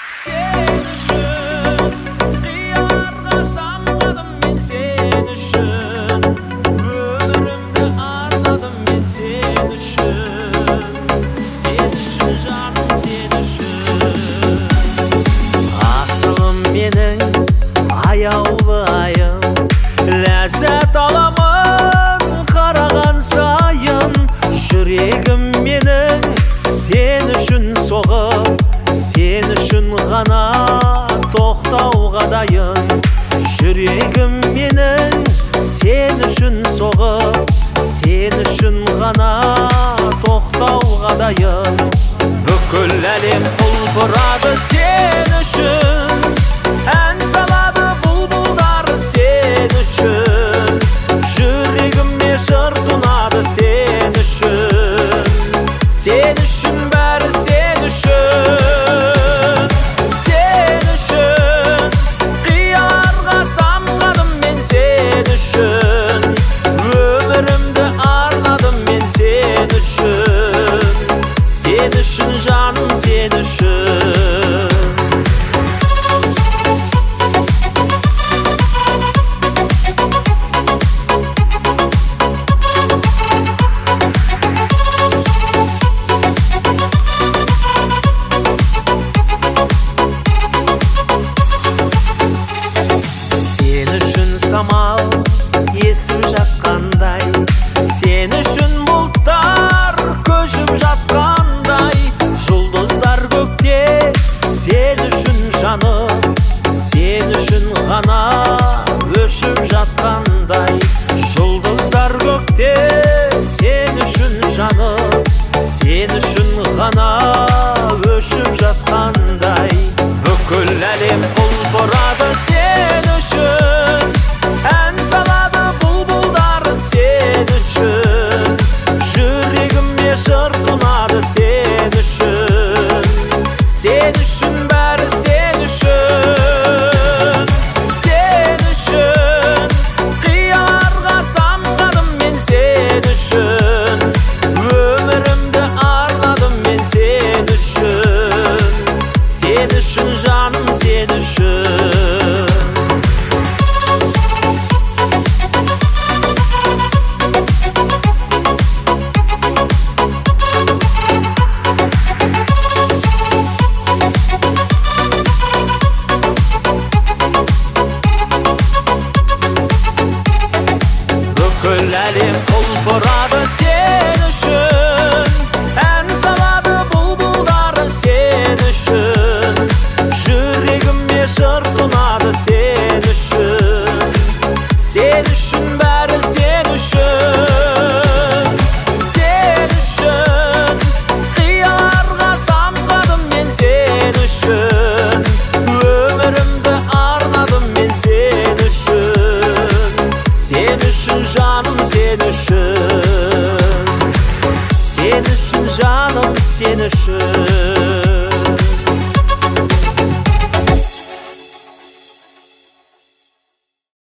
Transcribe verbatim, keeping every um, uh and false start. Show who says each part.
Speaker 1: Sen üçün diyarga samgadım men sen üçün ömrümdü arnadım men sen üçün sen üçün canım sen üçün asılım mening ayaулы ayım ләззат аламын қараған сайын жүрегім менің сен үшін соғып сен үшін ғана тоқтауға дайын жүрегім менің сен үшін соғып сен үшін ғана тоқтауға дайын бүкіл әлем құлпырады сен үшін ән салады бұлбұлдар сен үшін жүрегіме жыр тұнады сен үшін сен үшін бәрі сен үшін сен үшін қияларға самғадым мен сен үшін өмірімді арнадым мен сен үшін сен үшін жаным сен үшін самал есіп жатқандай сен үшін бұлттар көшіп жатқандай жұлдыздар көкте сен үшін жаным сен үшін ғана өшіп жатқандай жұлдыздар көкте сен үшін жаным сен үшін ғана өшіп жатқандай бүкіл әлем құлпырады сен үшін ән салады бұлбұлдар сен үшін жүрегіме жыр тұнады сен үшін сен үшін бәрі сен үшін сен үшін қияларға самғадым мен сен үшін өмірімді арнадым мен сен үшін сен үшін жаным сен үшін бүкіл әлем құлпырады сен үшін ән салады бұлбұлдар сен үшін жүрегіме жыр тұнады сен үшін сен үшін бәрі сен үшін сен үшін қияларға самғадым мен сен үшін өмірімді арнадым мен сен үшін сен үшін жаным сен үшін сен үшін жаным сен үшін